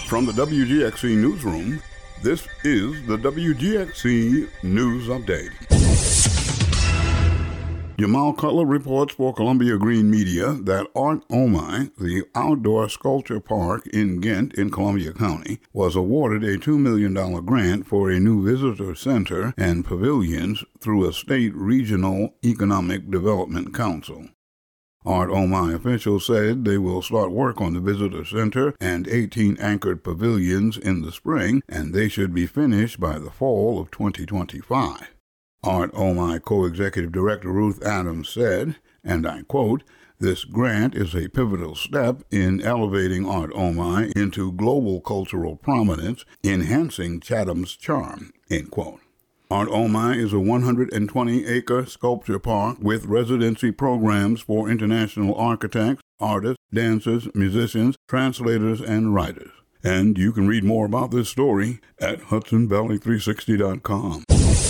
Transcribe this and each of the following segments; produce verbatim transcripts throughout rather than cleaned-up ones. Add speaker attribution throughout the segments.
Speaker 1: From the W G X C Newsroom, this is the W G X C News Update. Jamal Cutler reports for Columbia Green Media that Art Omai, the outdoor sculpture park in Ghent in Columbia County, was awarded a two million dollars grant for a new visitor center and pavilions through a state regional economic development council. Art Omai officials said they will start work on the visitor center and eighteen anchored pavilions in the spring, and they should be finished by the fall of twenty twenty-five. Art Omai co-executive director Ruth Adams said, and I quote, "This grant is a pivotal step in elevating Art Omai into global cultural prominence, enhancing Chatham's charm," end quote. Art Omai is a one hundred twenty acre sculpture park with residency programs for international architects, artists, dancers, musicians, translators, and writers. And you can read more about this story at Hudson Valley three sixty dot com.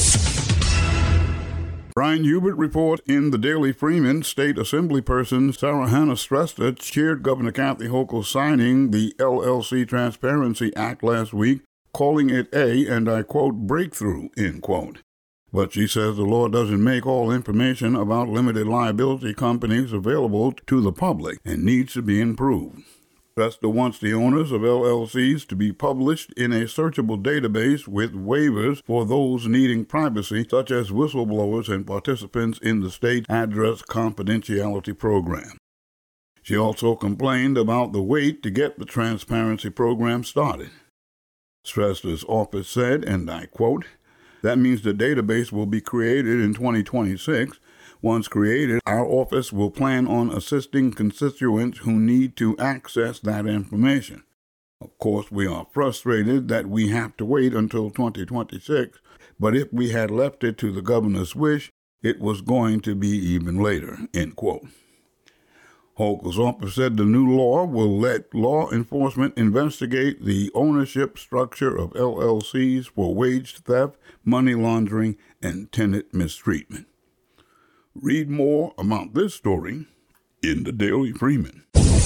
Speaker 1: Brian Hubert reports in the Daily Freeman. State Assemblyperson Sarah Hannah Stresta cheered Governor Kathy Hochul signing the L L C Transparency Act last week, calling it a, and I quote, breakthrough, end quote. But she says the law doesn't make all information about limited liability companies available to the public and needs to be improved. Stresta wants the owners of L L Cs to be published in a searchable database with waivers for those needing privacy, such as whistleblowers and participants in the state address confidentiality program. She also complained about the wait to get the transparency program started. Stresta's office said, and I quote, "That means the database will be created in twenty twenty-six. Once created, our office will plan on assisting constituents who need to access that information. Of course, we are frustrated that we have to wait until twenty twenty-six, but if we had left it to the governor's wish, it was going to be even later," end quote. Hochul's office said the new law will let law enforcement investigate the ownership structure of L L Cs for wage theft, money laundering, and tenant mistreatment. Read more about this story in the Daily Freeman.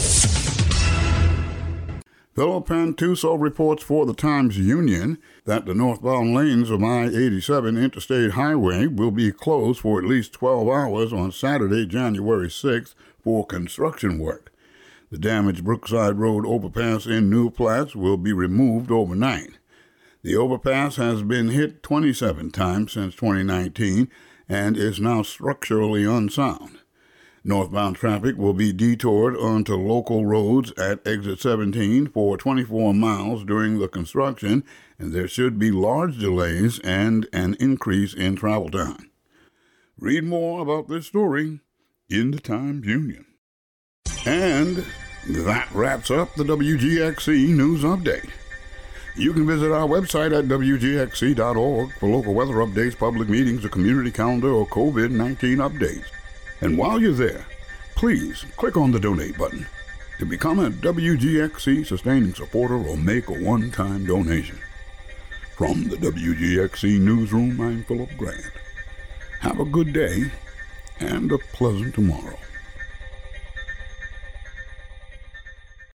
Speaker 1: Philip Pantuso reports for the Times-Union that the northbound lanes of I eighty-seven Interstate Highway will be closed for at least twelve hours on Saturday, January sixth, for construction work. The damaged Brookside Road overpass in New Paltz will be removed overnight. The overpass has been hit twenty-seven times since twenty nineteen and is now structurally unsound. Northbound traffic will be detoured onto local roads at exit seventeen for twenty-four miles during the construction, and there should be large delays and an increase in travel time. Read more about this story in the Times-Union. And that wraps up the W G X C News Update. You can visit our website at W G X C dot org for local weather updates, public meetings, a community calendar, or COVID nineteen updates. And while you're there, please click on the donate button to become a W G X C sustaining supporter or make a one-time donation. From the W G X C Newsroom, I'm Philip Grant. Have a good day and a pleasant tomorrow.